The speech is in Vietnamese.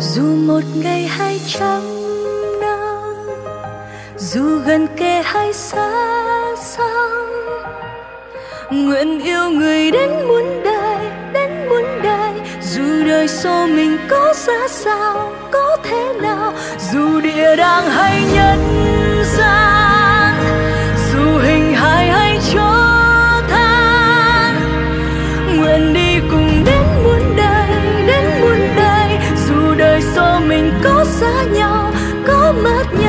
Dù một ngày hay trăm năm, dù gần kề hay xa xăm, nguyện yêu người đến muôn đời, đến muôn đời. Dù đời số mình có ra sao, có thế nào, dù địa đàng hay nhân gian, dù hình hài hay chó than, nguyện đi cùng đến muôn đời, đến muôn đời. Dù đời số mình có xa nhau, có mất nhau,